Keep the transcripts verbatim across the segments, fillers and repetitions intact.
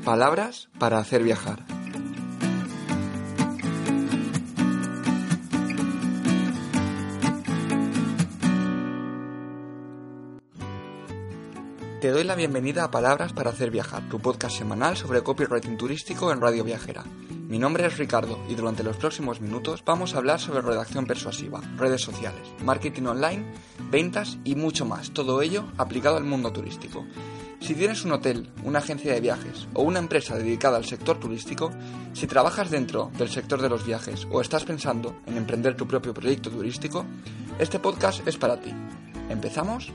Palabras para hacer viajar. Te doy la bienvenida a Palabras para hacer viajar, tu podcast semanal sobre copywriting turístico en Radio Viajera. Mi nombre es Ricardo y durante los próximos minutos vamos a hablar sobre redacción persuasiva, redes sociales, marketing online, ventas y mucho más, todo ello aplicado al mundo turístico. Si tienes un hotel, una agencia de viajes o una empresa dedicada al sector turístico, si trabajas dentro del sector de los viajes o estás pensando en emprender tu propio proyecto turístico, este podcast es para ti. ¿Empezamos?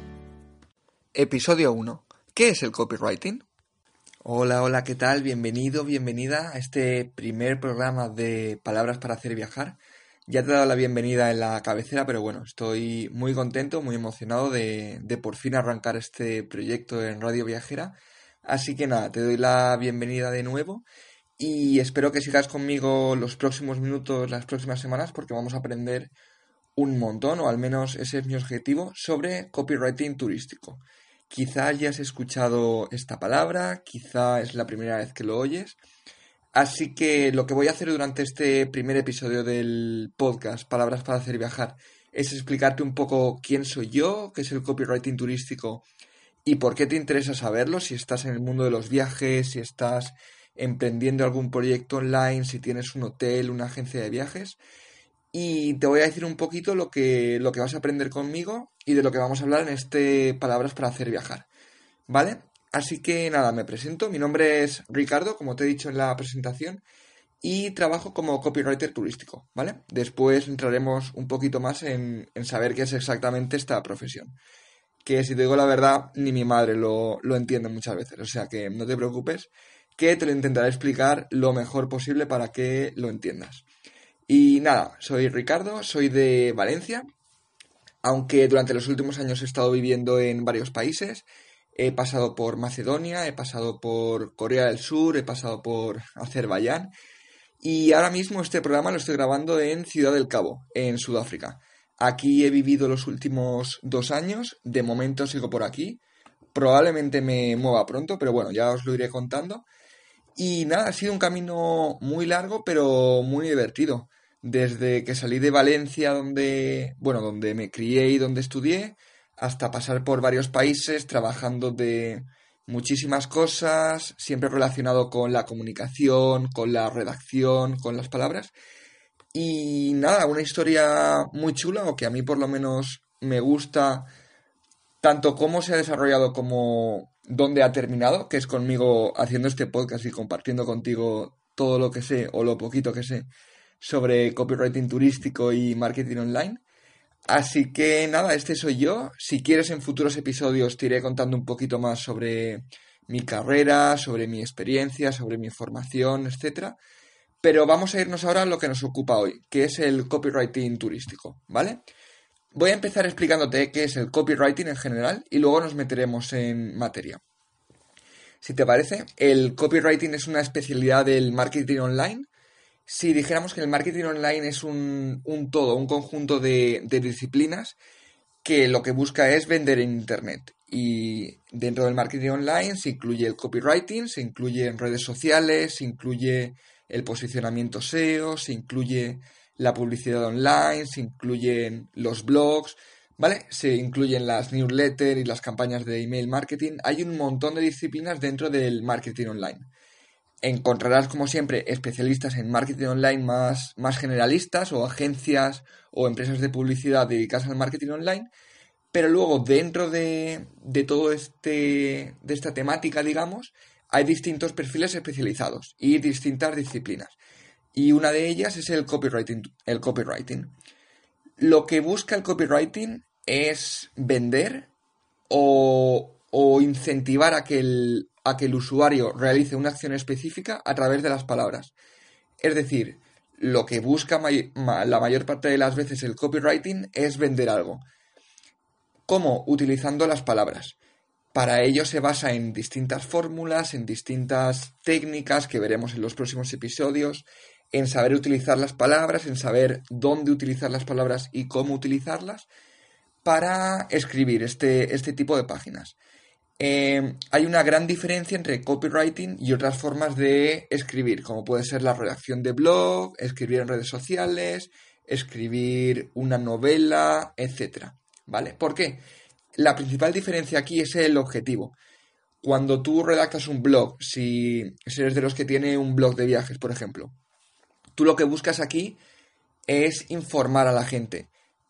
Episodio uno. ¿Qué es el copywriting? Hola, hola, ¿qué tal? Bienvenido, bienvenida a este primer programa de Palabras para hacer viajar. Ya te he dado la bienvenida en la cabecera, pero bueno, estoy muy contento, muy emocionado de, de por fin arrancar este proyecto en Radio Viajera. Así que nada, te doy la bienvenida de nuevo y espero que sigas conmigo los próximos minutos, las próximas semanas, porque vamos a aprender un montón, o al menos ese es mi objetivo, sobre copywriting turístico. Quizá ya has escuchado esta palabra, quizá es la primera vez que lo oyes. Así que lo que voy a hacer durante este primer episodio del podcast Palabras para hacer viajar es explicarte un poco quién soy yo, qué es el copywriting turístico y por qué te interesa saberlo, si estás en el mundo de los viajes, si estás emprendiendo algún proyecto online, si tienes un hotel, una agencia de viajes. Y te voy a decir un poquito lo que, lo que vas a aprender conmigo y de lo que vamos a hablar en este Palabras para hacer viajar, ¿vale? Así que nada, me presento. Mi nombre es Ricardo, como te he dicho en la presentación, y trabajo como copywriter turístico, ¿vale? Después entraremos un poquito más en, en saber qué es exactamente esta profesión, que si te digo la verdad, ni mi madre lo, lo entiende muchas veces, o sea que no te preocupes, que te lo intentaré explicar lo mejor posible para que lo entiendas. Y nada, soy Ricardo, soy de Valencia, aunque durante los últimos años he estado viviendo en varios países. He pasado por Macedonia, he pasado por Corea del Sur, he pasado por Azerbaiyán y ahora mismo este programa lo estoy grabando en Ciudad del Cabo, en Sudáfrica. Aquí he vivido los últimos dos años, de momento sigo por aquí, probablemente me mueva pronto, pero bueno, ya os lo iré contando. Y nada, ha sido un camino muy largo, pero muy divertido. Desde que salí de Valencia, donde, bueno, donde me crié y donde estudié, hasta pasar por varios países trabajando de muchísimas cosas, siempre relacionado con la comunicación, con la redacción, con las palabras. Y nada, una historia muy chula, o que a mí por lo menos me gusta tanto cómo se ha desarrollado como dónde ha terminado, que es conmigo haciendo este podcast y compartiendo contigo todo lo que sé o lo poquito que sé sobre copywriting turístico y marketing online. Así que nada, este soy yo. Si quieres, en futuros episodios te iré contando un poquito más sobre mi carrera, sobre mi experiencia, sobre mi formación, etcétera. Pero vamos a irnos ahora a lo que nos ocupa hoy, que es el copywriting turístico, ¿vale? Voy a empezar explicándote qué es el copywriting en general y luego nos meteremos en materia. Si te parece, el copywriting es una especialidad del marketing online. Si dijéramos que el marketing online es un, un todo, un conjunto de, de disciplinas que lo que busca es vender en Internet. Y dentro del marketing online se incluye el copywriting, se incluye en redes sociales, se incluye el posicionamiento S E O, se incluye la publicidad online, se incluyen los blogs, ¿vale? Se incluyen las newsletters y las campañas de email marketing. Hay un montón de disciplinas dentro del marketing online. Encontrarás, como siempre, especialistas en marketing online más, más generalistas o agencias o empresas de publicidad dedicadas al marketing online, pero luego dentro de, de todo este de esta temática, digamos, hay distintos perfiles especializados y distintas disciplinas. Y una de ellas es el copywriting, el copywriting. Lo que busca el copywriting es vender o, o incentivar a que, el, a que el usuario realice una acción específica a través de las palabras. Es decir, lo que busca may, ma, la mayor parte de las veces el copywriting es vender algo. ¿Cómo? Utilizando las palabras. Para ello se basa en distintas fórmulas, en distintas técnicas que veremos en los próximos episodios, en saber utilizar las palabras, en saber dónde utilizar las palabras y cómo utilizarlas para escribir este, este tipo de páginas. eh, hay una gran diferencia entre copywriting y otras formas de escribir, como puede ser la redacción de blog, escribir en redes sociales, escribir una novela, etcétera. ¿Vale? ¿Por qué? La principal diferencia aquí es el objetivo. Cuando tú redactas un blog, si, si eres de los que tiene un blog de viajes, por ejemplo, tú lo que buscas aquí es informar a la gente,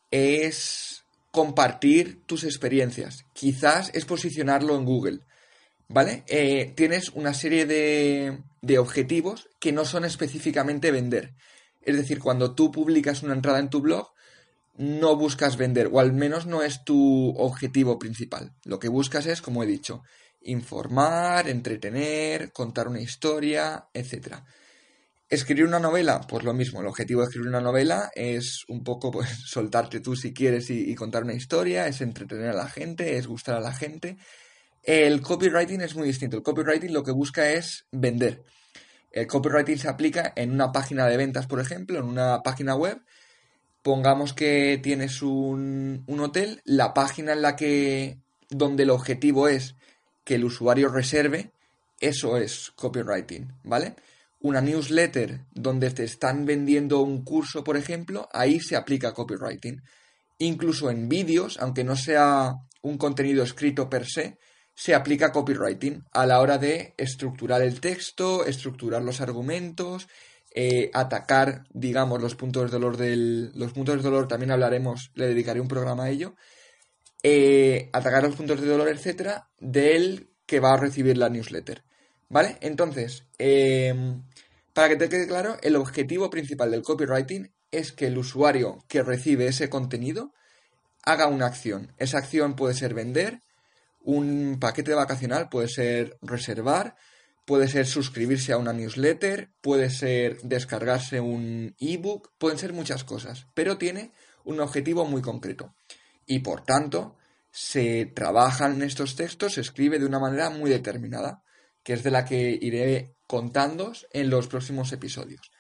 es compartir tus experiencias, quizás es posicionarlo en Google, ¿vale? Eh, tienes una serie de, de objetivos que no son específicamente vender. Es decir, cuando tú publicas una entrada en tu blog, no buscas vender, o al menos no es tu objetivo principal. Lo que buscas es, como he dicho, informar, entretener, contar una historia, etcétera. Escribir una novela, pues lo mismo. El objetivo de escribir una novela es un poco pues soltarte tú si quieres y, y contar una historia, es entretener a la gente, es gustar a la gente. El copywriting es muy distinto. El copywriting lo que busca es vender. El copywriting se aplica en una página de ventas, por ejemplo, en una página web. Pongamos que tienes un, un hotel, la página en la que, donde el objetivo es que el usuario reserve, eso es copywriting, ¿vale? Una newsletter donde te están vendiendo un curso, por ejemplo, ahí se aplica copywriting. Incluso en vídeos, aunque no sea un contenido escrito per se, se aplica copywriting a la hora de estructurar el texto, estructurar los argumentos, eh, atacar, digamos, los puntos de dolor del... Los puntos de dolor también hablaremos, le dedicaré un programa a ello. Eh, atacar los puntos de dolor, etcétera, del que va a recibir la newsletter. ¿Vale? Entonces, eh, para que te quede claro, el objetivo principal del copywriting es que el usuario que recibe ese contenido haga una acción. Esa acción puede ser vender un paquete vacacional, puede ser reservar, puede ser suscribirse a una newsletter, puede ser descargarse un ebook, pueden ser muchas cosas, pero tiene un objetivo muy concreto. Y por tanto, se trabajan estos textos, se escribe de una manera muy determinada, que es de la que iré contándoos en los próximos episodios.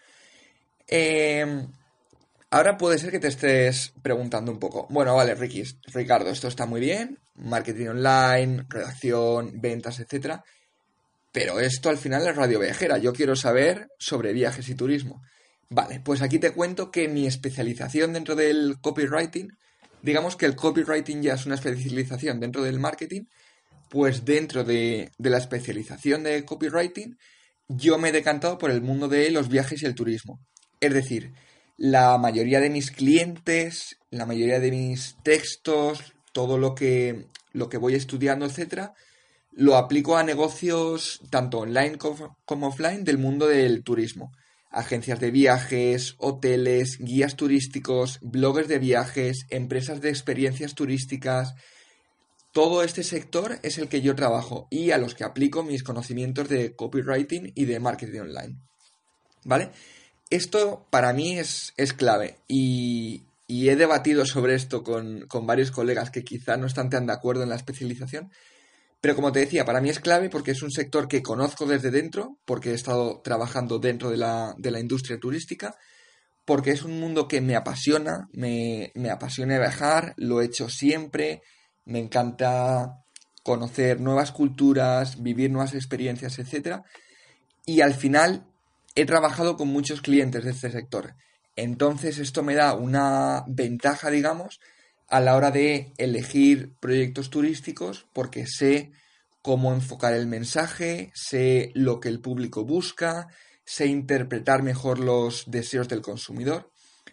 Eh, ahora puede ser que te estés preguntando un poco, bueno, vale, Ricky, Ricardo, esto está muy bien, marketing online, redacción, ventas, etcétera, pero esto al final es radio viajera, yo quiero saber sobre viajes y turismo. Vale, pues aquí te cuento que mi especialización dentro del copywriting, digamos que el copywriting ya es una especialización dentro del marketing, pues dentro de, de la especialización de copywriting, yo me he decantado por el mundo de los viajes y el turismo. Es decir, la mayoría de mis clientes, la mayoría de mis textos, todo lo que, lo que voy estudiando, etcétera, lo aplico a negocios tanto online como, como offline del mundo del turismo. Agencias de viajes, hoteles, guías turísticos, bloggers de viajes, empresas de experiencias turísticas. Todo este sector es el que yo trabajo y a los que aplico mis conocimientos de copywriting y de marketing online. ¿Vale? Esto para mí es, es clave y, y he debatido sobre esto con, con varios colegas que quizá no están tan de acuerdo en la especialización, pero como te decía, para mí es clave porque es un sector que conozco desde dentro, porque he estado trabajando dentro de la, de la industria turística, porque es un mundo que me apasiona, me, me apasiona viajar, lo he hecho siempre. Me encanta conocer nuevas culturas, vivir nuevas experiencias, etcétera. Y al final he trabajado con muchos clientes de este sector. Entonces esto me da una ventaja, digamos, a la hora de elegir proyectos turísticos porque sé cómo enfocar el mensaje, sé lo que el público busca, sé interpretar mejor los deseos del consumidor.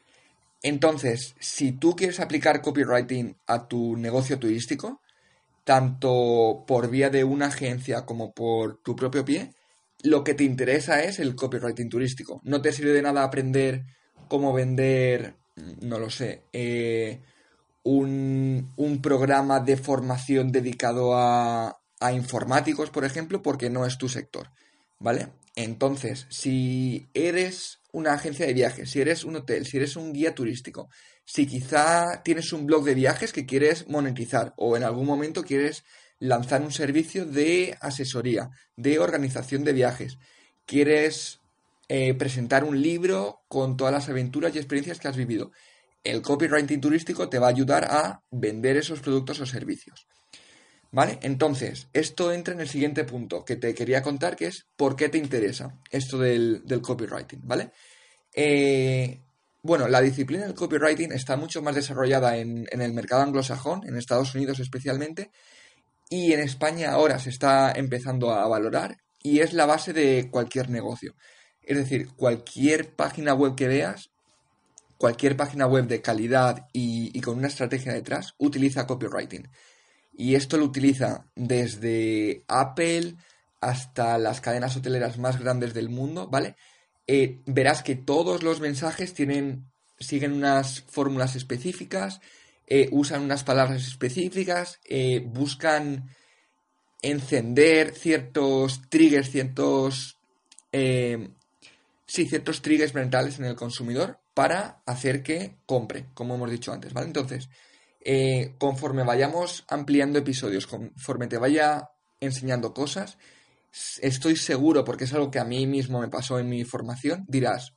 Entonces, si tú quieres aplicar copywriting a tu negocio turístico, tanto por vía de una agencia como por tu propio pie, lo que te interesa es el copywriting turístico. No te sirve de nada aprender cómo vender, no lo sé, eh, un, un programa de formación dedicado a, a informáticos, por ejemplo, porque no es tu sector, ¿vale? Entonces, si eres una agencia de viajes, si eres un hotel, si eres un guía turístico, si quizá tienes un blog de viajes que quieres monetizar o en algún momento quieres lanzar un servicio de asesoría, de organización de viajes, quieres eh, presentar un libro con todas las aventuras y experiencias que has vivido, el copywriting turístico te va a ayudar a vender esos productos o servicios. ¿Vale? Entonces, esto entra en el siguiente punto que te quería contar, que es por qué te interesa esto del, del copywriting, ¿vale? Eh, bueno, la disciplina del copywriting está mucho más desarrollada en, en el mercado anglosajón, en Estados Unidos especialmente, y en España ahora se está empezando a valorar y es la base de cualquier negocio. Es decir, cualquier página web que veas, cualquier página web de calidad y, y con una estrategia detrás, utiliza copywriting. Y esto lo utiliza desde Apple hasta las cadenas hoteleras más grandes del mundo, ¿vale? Eh, verás que todos los mensajes tienen, siguen unas fórmulas específicas, eh, usan unas palabras específicas, eh, buscan encender ciertos triggers, ciertos, eh, sí, ciertos triggers mentales en el consumidor para hacer que compre, como hemos dicho antes, ¿vale? Entonces, eh, conforme vayamos ampliando episodios, conforme te vaya enseñando cosas, estoy seguro, porque es algo que a mí mismo me pasó en mi formación, dirás,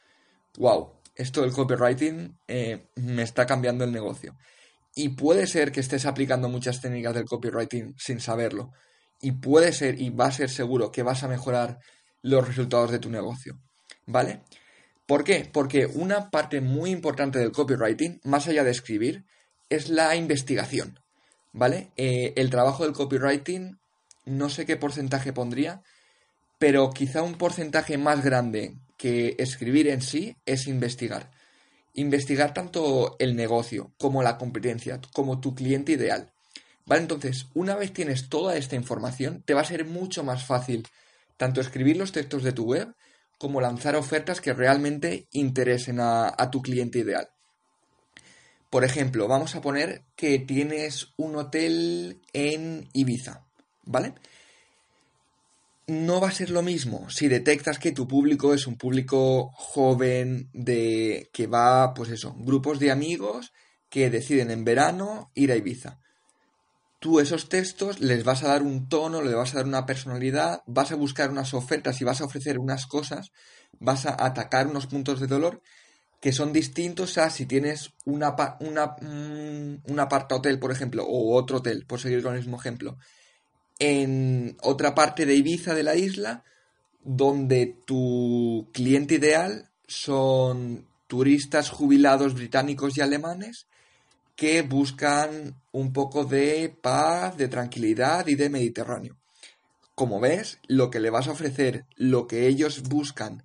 wow, esto del copywriting eh, me está cambiando el negocio. Y puede ser que estés aplicando muchas técnicas del copywriting sin saberlo. Y puede ser, y va a ser seguro, que vas a mejorar los resultados de tu negocio. ¿Vale? ¿Por qué? Porque una parte muy importante del copywriting, más allá de escribir, es la investigación. ¿Vale? Eh, el trabajo del copywriting, no sé qué porcentaje pondría, pero quizá un porcentaje más grande que escribir en sí es investigar. Investigar tanto el negocio como la competencia, como tu cliente ideal. ¿Vale? Entonces, una vez tienes toda esta información, te va a ser mucho más fácil tanto escribir los textos de tu web como lanzar ofertas que realmente interesen a, a tu cliente ideal. Por ejemplo, vamos a poner que tienes un hotel en Ibiza, ¿vale? No va a ser lo mismo si detectas que tu público es un público joven de que va, pues eso, grupos de amigos que deciden en verano ir a Ibiza. Tú esos textos les vas a dar un tono, les vas a dar una personalidad, vas a buscar unas ofertas y vas a ofrecer unas cosas, vas a atacar unos puntos de dolor que son distintos a si tienes una, una, un, un aparta hotel, por ejemplo, o otro hotel, por seguir con el mismo ejemplo, en otra parte de Ibiza, de la isla, donde tu cliente ideal son turistas jubilados británicos y alemanes que buscan un poco de paz, de tranquilidad y de Mediterráneo. Como ves, lo que le vas a ofrecer, lo que ellos buscan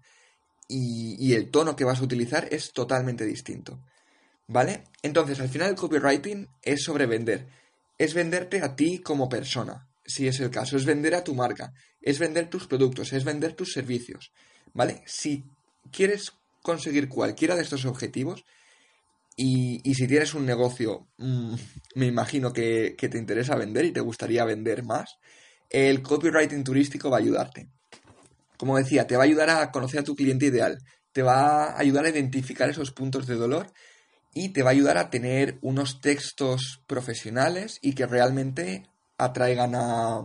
y, y el tono que vas a utilizar es totalmente distinto. ¿Vale? Entonces, al final el copywriting es sobre vender. Es venderte a ti como persona, si es el caso. Es vender a tu marca. Es vender tus productos. Es vender tus servicios. ¿Vale? Si quieres conseguir cualquiera de estos objetivos y, y si tienes un negocio, mmm, me imagino que, que te interesa vender y te gustaría vender más, el copywriting turístico va a ayudarte. Como decía, te va a ayudar a conocer a tu cliente ideal. Te va a ayudar a identificar esos puntos de dolor y te va a ayudar a tener unos textos profesionales y que realmente atraigan a,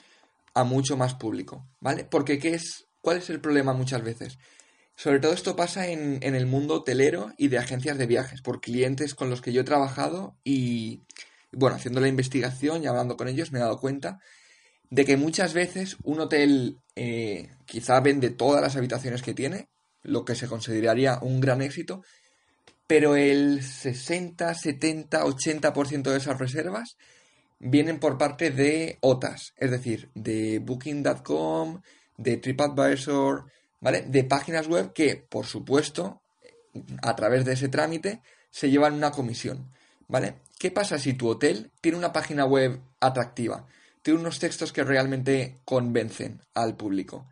a mucho más público, ¿vale? Porque ¿qué es, ¿cuál es el problema muchas veces? Sobre todo esto pasa en, en el mundo hotelero y de agencias de viajes, por clientes con los que yo he trabajado y, bueno, haciendo la investigación y hablando con ellos me he dado cuenta de que muchas veces un hotel eh, quizá vende todas las habitaciones que tiene, lo que se consideraría un gran éxito, pero el sesenta, setenta, ochenta por ciento de esas reservas vienen por parte de O T As, es decir, de Booking punto com, de TripAdvisor, ¿vale? De páginas web que, por supuesto, a través de ese trámite se llevan una comisión, ¿vale? ¿Qué pasa si tu hotel tiene una página web atractiva? Tiene unos textos que realmente convencen al público.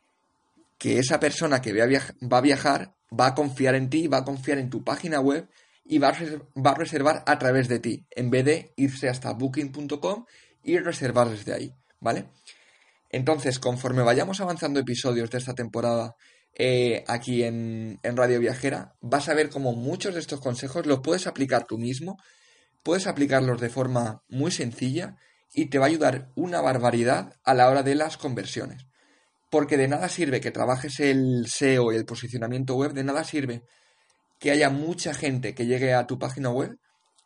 Que esa persona que va a, viajar, va a viajar va a confiar en ti, va a confiar en tu página web y va a, va a reservar a través de ti, en vez de irse hasta Booking punto com y reservar desde ahí, ¿vale? Entonces, conforme vayamos avanzando episodios de esta temporada eh, aquí en, en Radio Viajera, vas a ver cómo muchos de estos consejos los puedes aplicar tú mismo, puedes aplicarlos de forma muy sencilla y te va a ayudar una barbaridad a la hora de las conversiones. Porque de nada sirve que trabajes el S E O y el posicionamiento web, de nada sirve que haya mucha gente que llegue a tu página web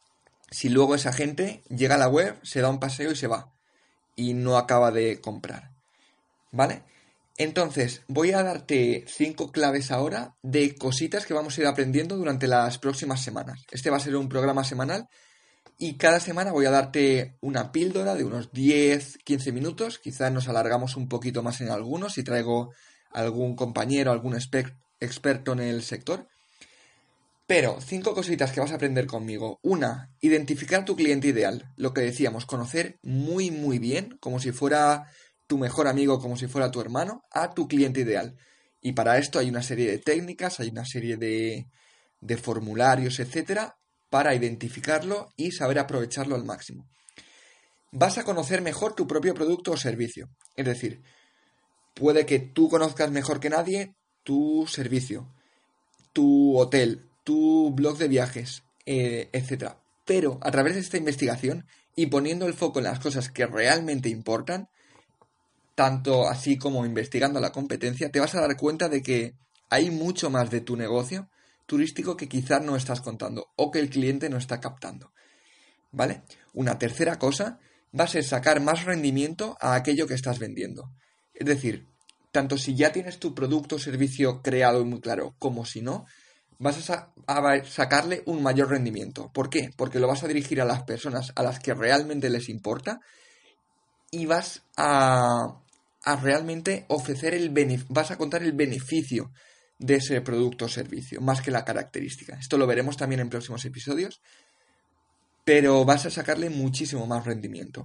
si luego esa gente llega a la web, se da un paseo y se va y no acaba de comprar, ¿vale? Entonces, voy a darte cinco claves ahora de cositas que vamos a ir aprendiendo durante las próximas semanas. Este va a ser un programa semanal y cada semana voy a darte una píldora de unos diez a quince minutos. Quizás nos alargamos un poquito más en algunos si traigo algún compañero, algún exper- experto en el sector. Pero cinco cositas que vas a aprender conmigo. Una, identificar tu cliente ideal. Lo que decíamos, conocer muy muy bien, como si fuera tu mejor amigo, como si fuera tu hermano, a tu cliente ideal. Y para esto hay una serie de técnicas, hay una serie de, de formularios, etcétera, para identificarlo y saber aprovecharlo al máximo. Vas a conocer mejor tu propio producto o servicio. Es decir, puede que tú conozcas mejor que nadie tu servicio, tu hotel, tu blog de viajes, eh, etcétera. Pero a través de esta investigación y poniendo el foco en las cosas que realmente importan, tanto así como investigando la competencia, te vas a dar cuenta de que hay mucho más de tu negocio turístico que quizás no estás contando o que el cliente no está captando, ¿vale? Una tercera cosa va a ser sacar más rendimiento a aquello que estás vendiendo. Es decir, tanto si ya tienes tu producto o servicio creado y muy claro como si no, vas a, sa- a sacarle un mayor rendimiento. ¿Por qué? Porque lo vas a dirigir a las personas a las que realmente les importa y vas a, a realmente ofrecer el beneficio, vas a contar el beneficio de ese producto o servicio, más que la característica. Esto lo veremos también en próximos episodios, pero vas a sacarle muchísimo más rendimiento.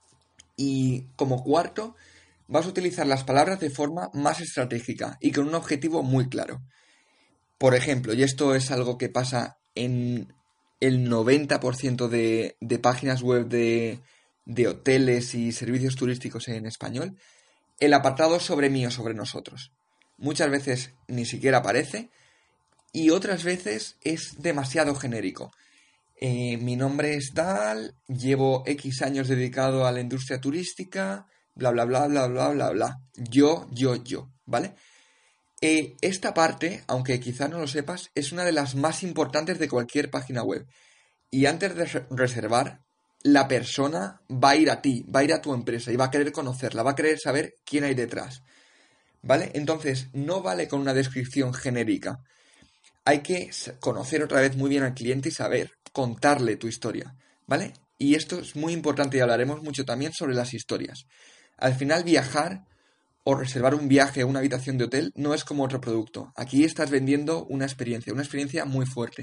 Y como cuarto, vas a utilizar las palabras de forma más estratégica y con un objetivo muy claro. Por ejemplo, y esto es algo que pasa en el noventa por ciento de, de páginas web de, de hoteles y servicios turísticos en español, el apartado sobre mí o sobre nosotros. Muchas veces ni siquiera aparece y otras veces es demasiado genérico. Eh, mi nombre es tal, llevo X años dedicado a la industria turística, bla, bla, bla, bla, bla, bla, bla. Yo, yo, yo, ¿vale? Eh, esta parte, aunque quizás no lo sepas, es una de las más importantes de cualquier página web. Y antes de re- reservar, la persona va a ir a ti, va a ir a tu empresa y va a querer conocerla, va a querer saber quién hay detrás, ¿vale? Entonces, no vale con una descripción genérica. Hay que conocer otra vez muy bien al cliente y saber contarle tu historia, ¿vale? Y esto es muy importante y hablaremos mucho también sobre las historias. Al final, viajar o reservar un viaje o una habitación de hotel no es como otro producto. Aquí estás vendiendo una experiencia, una experiencia muy fuerte.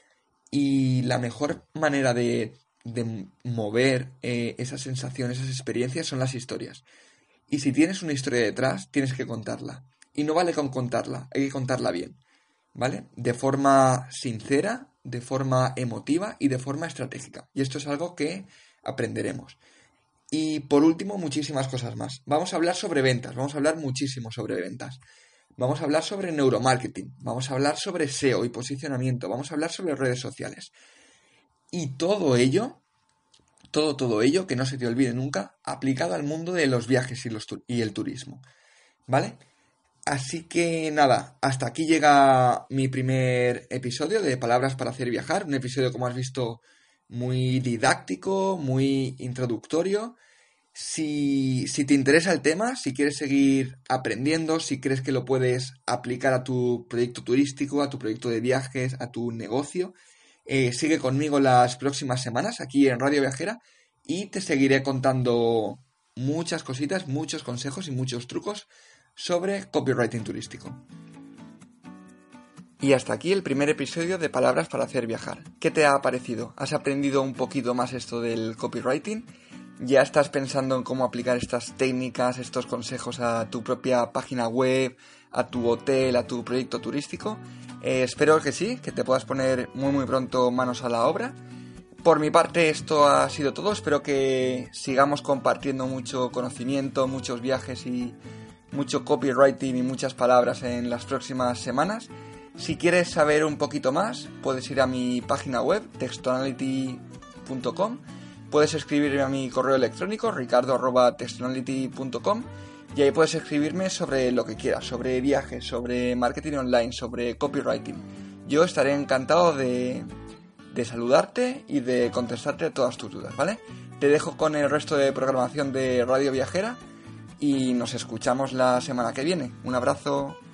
Y la mejor manera de, de mover eh, esas sensaciones, esas experiencias son las historias. Y si tienes una historia detrás, tienes que contarla. Y no vale con contarla, hay que contarla bien, ¿vale? De forma sincera, de forma emotiva y de forma estratégica. Y esto es algo que aprenderemos. Y por último, muchísimas cosas más. Vamos a hablar sobre ventas, vamos a hablar muchísimo sobre ventas. Vamos a hablar sobre neuromarketing, vamos a hablar sobre S E O y posicionamiento, vamos a hablar sobre redes sociales. Y todo ello, todo, todo ello, que no se te olvide nunca, aplicado al mundo de los viajes y, los tu- y el turismo, ¿vale? Así que nada, hasta aquí llega mi primer episodio de Palabras para hacer viajar, un episodio, como has visto, muy didáctico, muy introductorio. Si, si te interesa el tema, si quieres seguir aprendiendo, si crees que lo puedes aplicar a tu proyecto turístico, a tu proyecto de viajes, a tu negocio, eh, sigue conmigo las próximas semanas aquí en Radio Viajera y te seguiré contando muchas cositas, muchos consejos y muchos trucos sobre copywriting turístico. Y hasta aquí el primer episodio de Palabras para hacer viajar. ¿Qué te ha parecido? ¿Has aprendido un poquito más esto del copywriting? ¿Ya estás pensando en cómo aplicar estas técnicas, estos consejos a tu propia página web, a tu hotel, a tu proyecto turístico? Eh, espero que sí, que te puedas poner muy muy pronto manos a la obra. Por mi parte esto ha sido todo, espero que sigamos compartiendo mucho conocimiento, muchos viajes y mucho copywriting y muchas palabras en las próximas semanas. Si quieres saber un poquito más, puedes ir a mi página web, textonality punto com. Puedes escribirme a mi correo electrónico, ricardo arroba textonality punto com, y ahí puedes escribirme sobre lo que quieras, sobre viajes, sobre marketing online, sobre copywriting. Yo estaré encantado de, de saludarte y de contestarte todas tus dudas, ¿vale? Te dejo con el resto de programación de Radio Viajera y nos escuchamos la semana que viene. Un abrazo.